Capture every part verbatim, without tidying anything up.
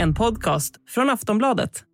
En podcast från Aftonbladet.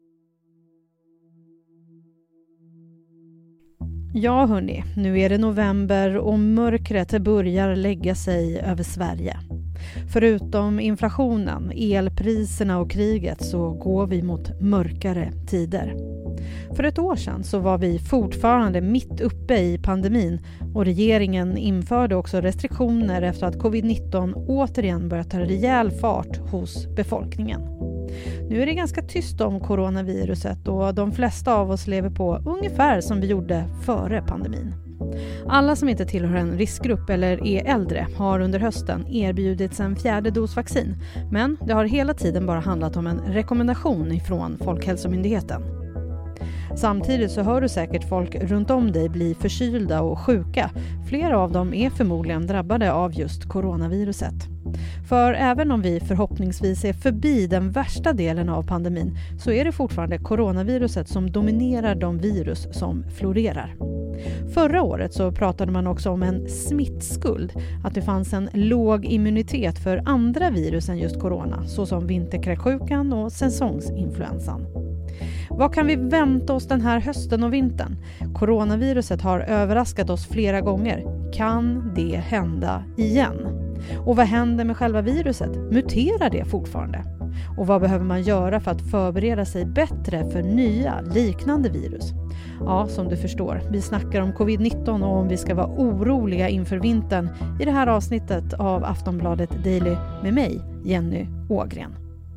Ja hörni, nu är det november och mörkret börjar lägga sig över Sverige. Förutom inflationen, elpriserna och kriget så går vi mot mörkare tider. För ett år sedan så var vi fortfarande mitt uppe i pandemin och regeringen införde också restriktioner efter att covid nitton återigen börjat ta rejäl fart hos befolkningen. Nu är det ganska tyst om coronaviruset och de flesta av oss lever på ungefär som vi gjorde före pandemin. Alla som inte tillhör en riskgrupp eller är äldre har under hösten erbjudits en fjärde dos vaccin, men det har hela tiden bara handlat om en rekommendation ifrån Folkhälsomyndigheten. Samtidigt så hör du säkert folk runt om dig bli förkylda och sjuka. Flera av dem är förmodligen drabbade av just coronaviruset. För även om vi förhoppningsvis är förbi den värsta delen av pandemin så är det fortfarande coronaviruset som dominerar de virus som florerar. Förra året så pratade man också om en smittskuld, att det fanns en låg immunitet för andra virus än just corona, såsom vinterkräksjukan och säsongsinfluensan. Vad kan vi vänta oss den här hösten och vintern? Coronaviruset har överraskat oss flera gånger. Kan det hända igen? Och vad händer med själva viruset? Muterar det fortfarande? Och vad behöver man göra för att förbereda sig bättre för nya liknande virus? Ja, som du förstår, vi snackar om covid nitton och om vi ska vara oroliga inför vintern i det här avsnittet av Aftonbladet Daily med mig, Jenny Ågren.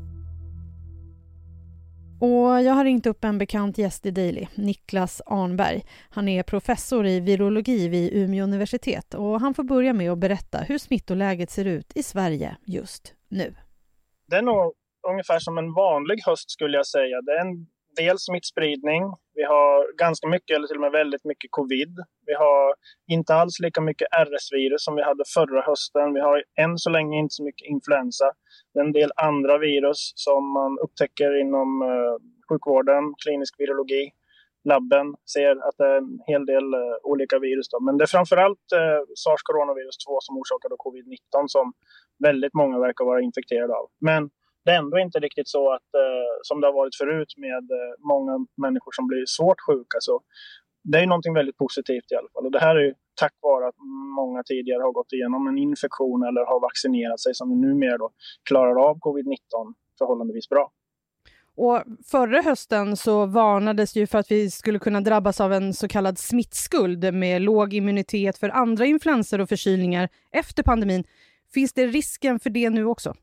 Och jag har ringt upp en bekant gäst i Daily, Niklas Arnberg. Han är professor i virologi vid Umeå universitet och han får börja med att berätta hur smittoläget ser ut i Sverige just nu. Det är nog ungefär som en vanlig höst skulle jag säga. Det är en del smittspridning. Vi har ganska mycket eller till och med väldigt mycket covid. Vi har inte alls lika mycket R S-virus som vi hade förra hösten. Vi har än så länge inte så mycket influensa. Det är en del andra virus som man upptäcker inom uh, sjukvården, klinisk virologi. Labben ser att det är en hel del uh, olika virus. Då. Men det är framförallt uh, SARS-coronavirus två som orsakar covid nitton som väldigt många verkar vara infekterade av. Men det är ändå inte riktigt så att uh, som det har varit förut med uh, många människor som blir svårt sjuka. Så det är ju någonting väldigt positivt i alla fall. Och det här är ju tack vare att många tidigare har gått igenom en infektion eller har vaccinerat sig som vi numera då klarar av covid nitton förhållandevis bra. Och förra hösten så varnades ju för att vi skulle kunna drabbas av en så kallad smittskuld med låg immunitet för andra influenser och förkylningar efter pandemin. Finns det risken för det nu också?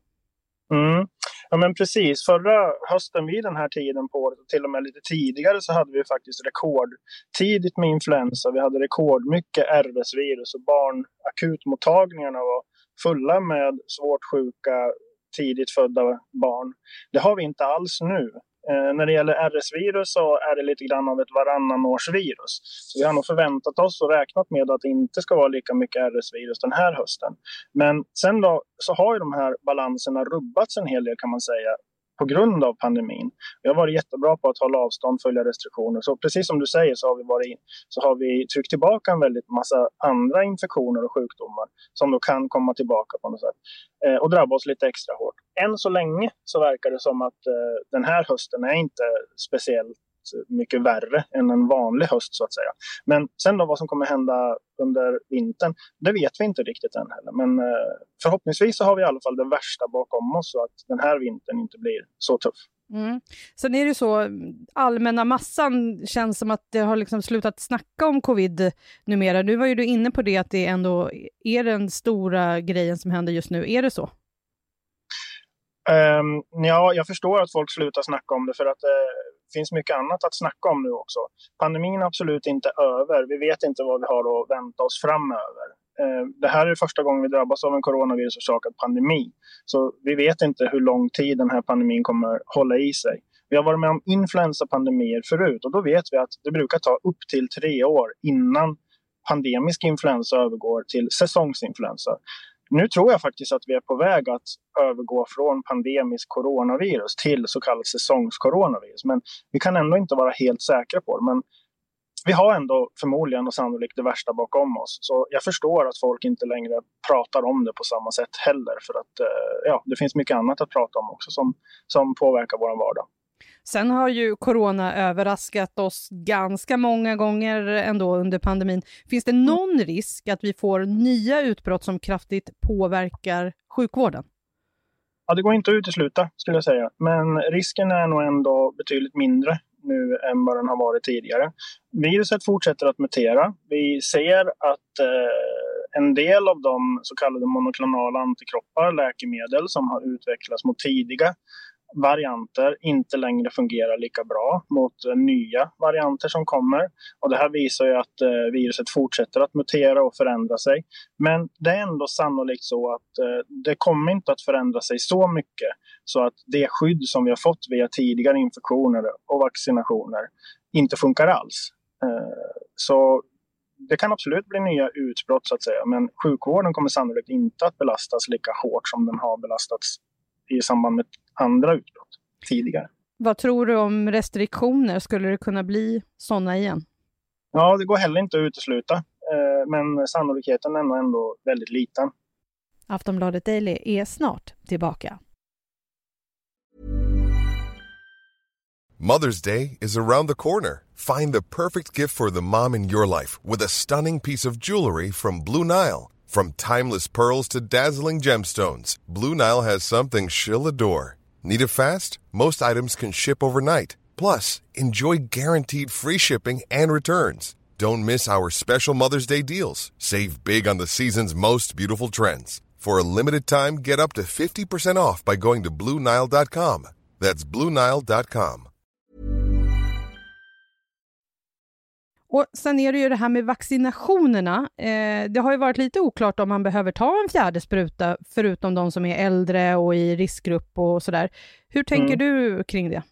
Mm. Ja men precis, förra hösten vid den här tiden på året och till och med lite tidigare så hade vi faktiskt rekordtidigt med influensa. Vi hade rekordmycket R S-virus och barnakutmottagningarna var fulla med svårt sjuka tidigt födda barn. Det har vi inte alls nu. Eh, när det gäller R S-virus så är det lite grann av ett varannan års virus. Så vi har nog förväntat oss och räknat med att det inte ska vara lika mycket R S-virus den här hösten. Men sen då så har ju de här balanserna rubbats en hel del kan man säga på grund av pandemin. Vi har varit jättebra på att hålla avstånd, följa restriktioner. Så precis som du säger så har vi, varit, så har vi tryckt tillbaka en väldigt massa andra infektioner och sjukdomar som då kan komma tillbaka på något sätt. Eh, och drabba oss lite extra hårt. Än så länge så verkar det som att eh, den här hösten är inte speciellt mycket värre än en vanlig höst så att säga. Men sen då vad som kommer hända under vintern, det vet vi inte riktigt än heller. Men eh, förhoppningsvis så har vi i alla fall det värsta bakom oss så att den här vintern inte blir så tuff. Mm. Sen är det så, allmänna massan känns som att det har liksom slutat snacka om covid numera. Nu var ju du inne på det att det ändå är den stora grejen som händer just nu. Är det så? Um, ja, jag förstår att folk slutar snacka om det för att det uh, finns mycket annat att snacka om nu också. Pandemin är absolut inte över. Vi vet inte vad vi har att vänta oss framöver. Uh, det här är första gången vi drabbas av en coronavirusorsakad pandemi. Så vi vet inte hur lång tid den här pandemin kommer hålla i sig. Vi har varit med om influensapandemier förut och då vet vi att det brukar ta upp till tre år innan pandemisk influensa övergår till säsongsinfluensa. Nu tror jag faktiskt att vi är på väg att övergå från pandemisk coronavirus till så kallat säsongskoronavirus. Men vi kan ändå inte vara helt säkra på det. Men vi har ändå förmodligen och sannolikt det värsta bakom oss. Så jag förstår att folk inte längre pratar om det på samma sätt heller. För att ja, det finns mycket annat att prata om också som, som påverkar vår vardag. Sen har ju corona överraskat oss ganska många gånger ändå under pandemin. Finns det någon mm. risk att vi får nya utbrott som kraftigt påverkar sjukvården? Ja, det går inte att utesluta skulle jag säga. Men risken är nog ändå betydligt mindre nu än vad den har varit tidigare. Viruset fortsätter att mutera. Vi ser att eh, en del av de så kallade monoklonala antikroppar, läkemedel som har utvecklats mot tidiga varianter inte längre fungerar lika bra mot nya varianter som kommer. Och det här visar ju att eh, viruset fortsätter att mutera och förändra sig. Men det är ändå sannolikt så att eh, det kommer inte att förändra sig så mycket så att det skydd som vi har fått via tidigare infektioner och vaccinationer inte funkar alls. Eh, så det kan absolut bli nya utbrott så att säga, men sjukvården kommer sannolikt inte att belastas lika hårt som den har belastats i samband med andra utbrott tidigare. Vad tror du om restriktioner? Skulle det kunna bli sådana igen? Ja, det går heller inte att utesluta. Men sannolikheten är ändå väldigt liten. Aftonbladet Daily är snart tillbaka. Mother's Day is around the corner. Find the perfect gift for the mom in your life with a stunning piece of jewelry from Blue Nile. From timeless pearls to dazzling gemstones, Blue Nile has something she'll adore. Need it fast? Most items can ship overnight. Plus, enjoy guaranteed free shipping and returns. Don't miss our special Mother's Day deals. Save big on the season's most beautiful trends. For a limited time, get up to fifty percent off by going to blue nile dot com. That's blue nile dot com. Och sen är det ju det här med vaccinationerna. Eh, det har ju varit lite oklart om man behöver ta en fjärde spruta förutom de som är äldre och i riskgrupp och sådär. Hur tänker mm. du kring det?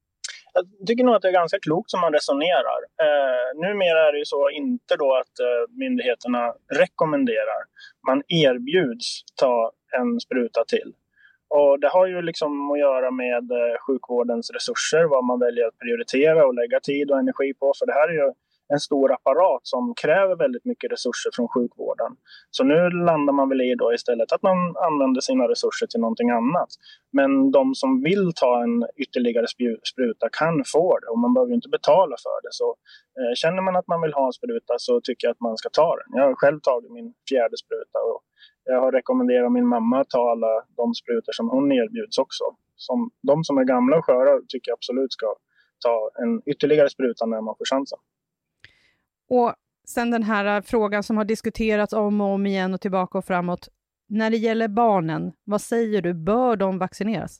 Jag tycker nog att det är ganska klokt som man resonerar. Eh, numera är det ju så inte då att eh, myndigheterna rekommenderar. Man erbjuds ta en spruta till. Och det har ju liksom att göra med eh, sjukvårdens resurser, vad man väljer att prioritera och lägga tid och energi på. För det här är ju en stor apparat som kräver väldigt mycket resurser från sjukvården. Så nu landar man väl i då istället att man använder sina resurser till någonting annat. Men de som vill ta en ytterligare spruta kan få det och man behöver inte betala för det. Så eh, känner man att man vill ha en spruta så tycker jag att man ska ta den. Jag har själv tagit min fjärde spruta och jag har rekommenderat min mamma att ta alla de sprutor som hon erbjuds också. Som, de som är gamla och sköra tycker jag absolut ska ta en ytterligare spruta när man får chansen. Och sen den här frågan som har diskuterats om och om igen och tillbaka och framåt. När det gäller barnen, vad säger du? Bör de vaccineras?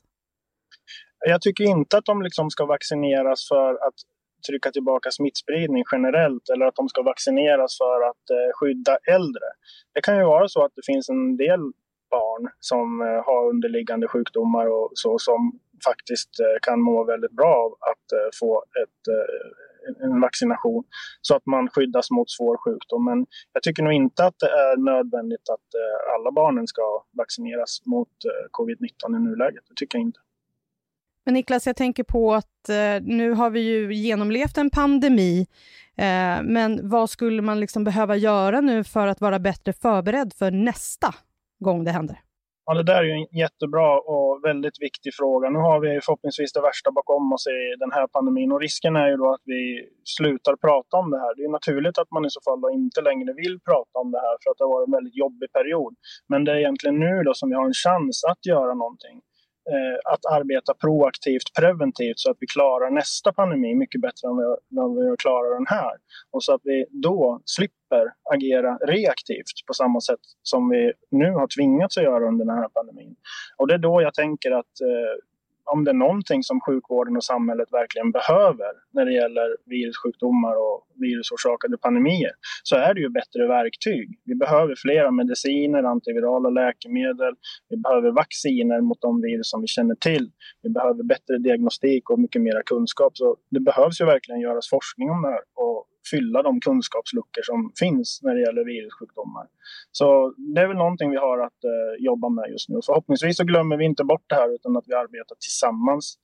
Jag tycker inte att de liksom ska vaccineras för att trycka tillbaka smittspridning generellt eller att de ska vaccineras för att eh, skydda äldre. Det kan ju vara så att det finns en del barn som eh, har underliggande sjukdomar och så som faktiskt eh, kan må väldigt bra av att eh, få ett eh, en vaccination så att man skyddas mot svår sjukdom. Men jag tycker nog inte att det är nödvändigt att eh, alla barnen ska vaccineras mot eh, covid nitton i nuläget. Det tycker jag inte. Men Niklas, jag tänker på att eh, nu har vi ju genomlevt en pandemi. Eh, men vad skulle man liksom behöva göra nu för att vara bättre förberedd för nästa gång det händer? Ja, det där är ju en jättebra och väldigt viktig fråga. Nu har vi förhoppningsvis det värsta bakom oss i den här pandemin. Och risken är ju då att vi slutar prata om det här. Det är naturligt att man i så fall då inte längre vill prata om det här för att det har varit en väldigt jobbig period. Men det är egentligen nu då som vi har en chans att göra någonting. Eh, att arbeta proaktivt, preventivt så att vi klarar nästa pandemi mycket bättre än vi, vi klarar den här. Och så att vi då slipper agera reaktivt på samma sätt som vi nu har tvingats att göra under den här pandemin. Och det är då jag tänker att eh, om det är någonting som sjukvården och samhället verkligen behöver när det gäller virussjukdomar och virusorsakade pandemier så är det ju bättre verktyg. Vi behöver flera mediciner, antivirala läkemedel, vi behöver vacciner mot de virus som vi känner till. Vi behöver bättre diagnostik och mycket mer kunskap. Så det behövs ju verkligen göras forskning om det här och fylla de kunskapsluckor som finns när det gäller virussjukdomar. Så det är väl någonting vi har att eh, jobba med just nu. Förhoppningsvis så glömmer vi inte bort det här utan att vi arbetar tillsammans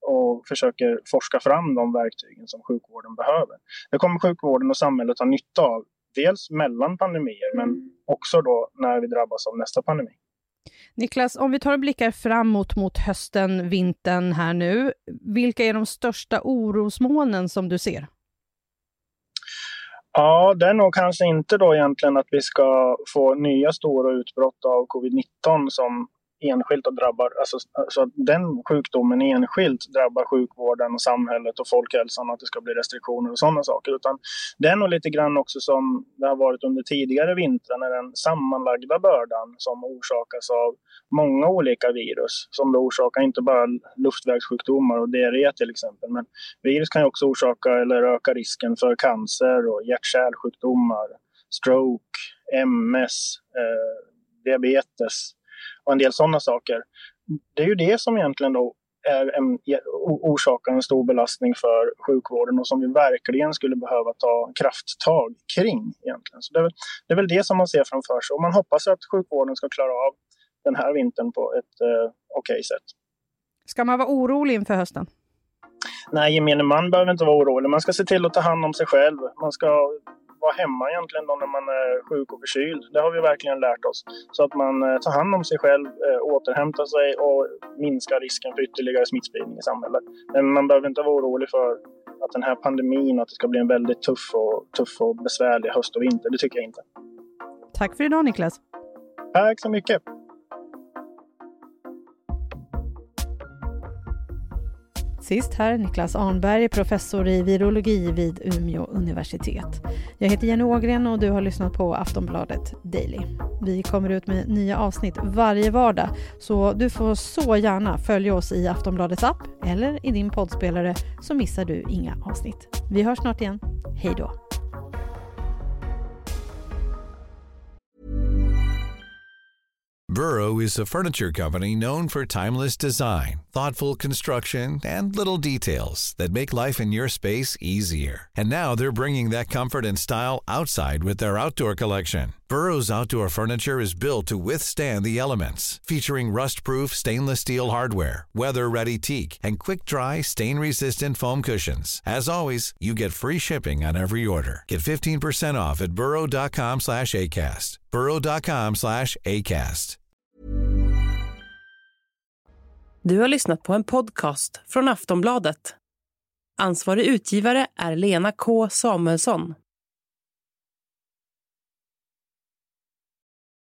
och försöker forska fram de verktygen som sjukvården behöver. Det kommer sjukvården och samhället ha nytta av. Dels mellan pandemier, men också då när vi drabbas av nästa pandemi. Niklas, om vi tar och blickar framåt mot hösten, vintern här nu. Vilka är de största orosmolnen som du ser? Ja, det är nog kanske inte då egentligen att vi ska få nya stora utbrott av covid nitton som enskilt och drabbar, alltså så att den sjukdomen enskilt drabbar sjukvården och samhället och folkhälsan, att det ska bli restriktioner och sådana saker, utan det är nog lite grann också som det har varit under tidigare vintrar, när den sammanlagda bördan som orsakas av många olika virus, som då orsakar inte bara luftvägssjukdomar och diarré till exempel, men virus kan ju också orsaka eller öka risken för cancer och hjärt-kärlsjukdomar, stroke, M S, eh, diabetes och en del sådana saker. Det är ju det som egentligen då är en, orsakar en stor belastning för sjukvården och som vi verkligen skulle behöva ta krafttag kring egentligen. Så det är, väl, det är väl det som man ser framför sig, och man hoppas att sjukvården ska klara av den här vintern på ett eh, okej sätt. Ska man vara orolig inför hösten? Nej, gemene man behöver inte vara orolig. Man ska se till att ta hand om sig själv. Man ska vara hemma egentligen då när man är sjuk och förkyld. Det har vi verkligen lärt oss. Så att man eh, tar hand om sig själv, eh, återhämtar sig och minskar risken för ytterligare smittspridning i samhället. Men man behöver inte vara orolig för att den här pandemin, att det ska bli en väldigt tuff och, tuff och besvärlig höst och vinter. Det tycker jag inte. Tack för idag, Niklas. Tack så mycket. Sist här, Niklas Arnberg, professor i virologi vid Umeå universitet. Jag heter Jenny Ågren och du har lyssnat på Aftonbladet Daily. Vi kommer ut med nya avsnitt varje vardag, så du får så gärna följa oss i Aftonbladets app eller i din poddspelare, så missar du inga avsnitt. Vi hörs snart igen. Hej då! Burrow is a furniture company known for timeless design, thoughtful construction, and little details that make life in your space easier. And now they're bringing that comfort and style outside with their outdoor collection. Burrow's outdoor furniture is built to withstand the elements, featuring rust-proof stainless steel hardware, weather-ready teak, and quick-dry, stain-resistant foam cushions. As always, you get free shipping on every order. Get fifteen percent off at burrow.com slash ACAST. burrow.com slash ACAST. Du har lyssnat på en podcast från Aftonbladet. Ansvarig utgivare är Lena K. Samuelsson.